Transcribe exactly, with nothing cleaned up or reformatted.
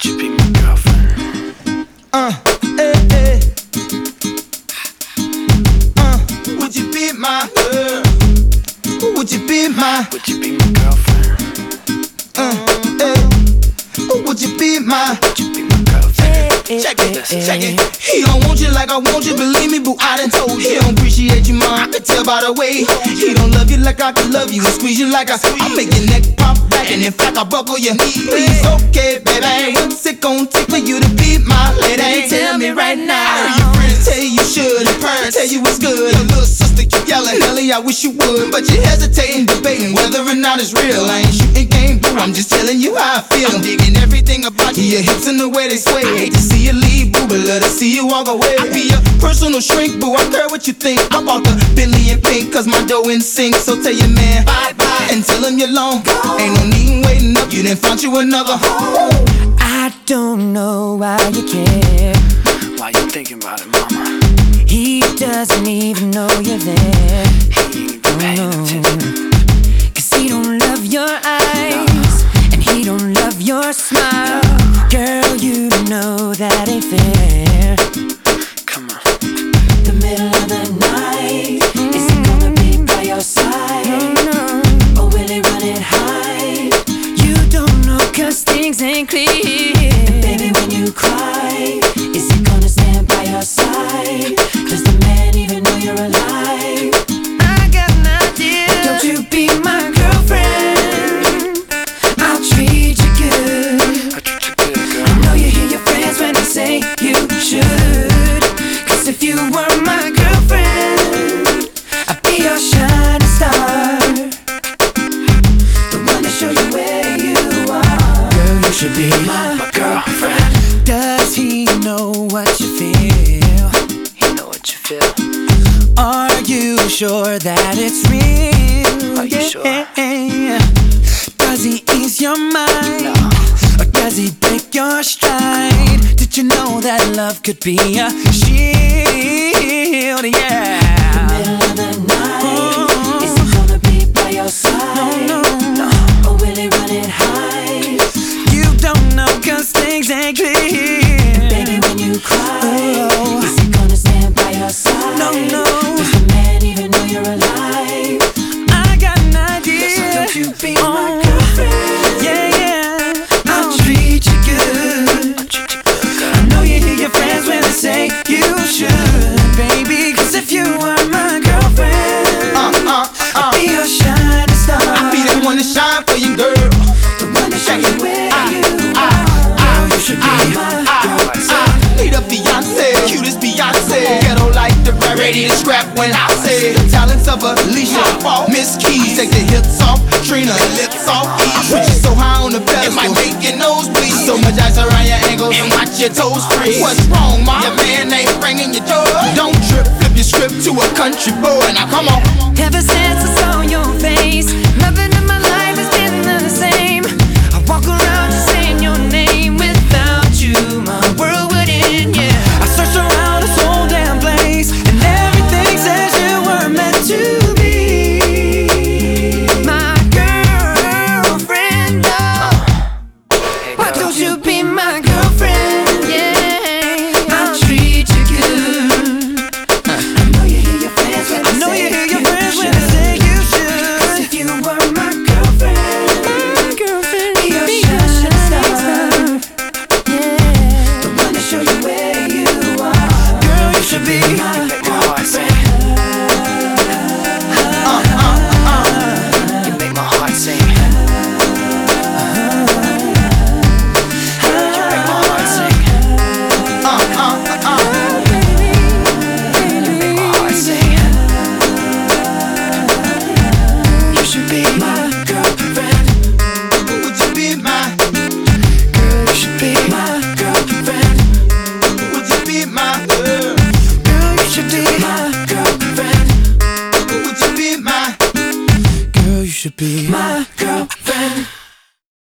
Would you be my girlfriend? Uh, eh, eh. Uh, would you be my girl? Would you be my? Would you be my girlfriend? Uh, eh. Would you be my? Would you be my girlfriend? Check it, check it. He don't want you like I want you, believe me, boo, I done told you. He don't appreciate you, mom, I can tell by the way. He don't love you like I can love you and squeeze you like I I make your neck pop back and in fact I buckle your knee. Please, okay, baby, what's it gon' take for you to be my lady? Tell me right now. Your friends tell you you should, your parents tell you it's good. Your little sister keep yelling, Ellie, I wish you would, but you hesitating, debating whether or not it's real. I ain't shooting game, boo, I'm just telling you how I feel. I'm digging everything about you, your hips and the way they sway. Hate to see you leave, boo, but love to see you walk away. I be your personal shrink, boo, I care what you think. I bought the Bentley in pink, cause my dough in sync. So tell your man bye-bye and tell him you're long. Ain't no need waiting up, you done found you another. I don't know why you care. Why you thinking about it, mama? He doesn't even know you're there. He ain't even paying attention. Cause he don't love your eyes, and he don't love your smile. Girl, you know that ain't fair. Come on. The middle of the night, is he gonna be by your side? Or will he run and hide? You don't know cause things ain't clear. And baby, when you cry, is he gonna stand by your side? Does the man even know you're alive? I got an idea. Don't you be my girlfriend? I'll treat you good. I treat you good, girl. I know you hear your friends when they say you should. Cause if you were my girlfriend, I'd be your shining star, the one to show you where you are. Girl, you should be my, My girlfriend. Does he know what you feel? You know what you feel. Are you sure that it's real? Are you sure? Does he ease your mind? No. Or does he break your stride? Did you know that love could be a shield? Yeah. The middle of the night, oh. Is he gonna be by your side? No, no, no. Or will he run and hide? You don't know cause things ain't clear. And baby, when you cry, oh. Is he gonna stand by your side? No, no. Does the man even know you're alive? I got an idea. So don't you be oh. my girlfriend? Yeah, yeah. I'll treat you good. I treat you good, girl. I know you hear your friends when they say you should, baby. Cause if you were my girlfriend, Uh, uh, uh. I'd be your shining star. I be the one to shine for you, girl. The one to show you where Ah, you ah, are. ah, Girl, you should be my ah, girlfriend. Need a fiance, cutest Beyonce. Ghetto like the rap, ready to scrap when I say the talents of Alicia, Miss Keys, take the hips off, Trina, lips off. I put you so high on the pedestal, it might make your nose bleed. So much ice around your ankles and watch your toes freeze. What's wrong, mom? Your man ain't bringing your joy. Don't trip, flip your script to a country boy. Now come on. Ever since I saw your face, nothing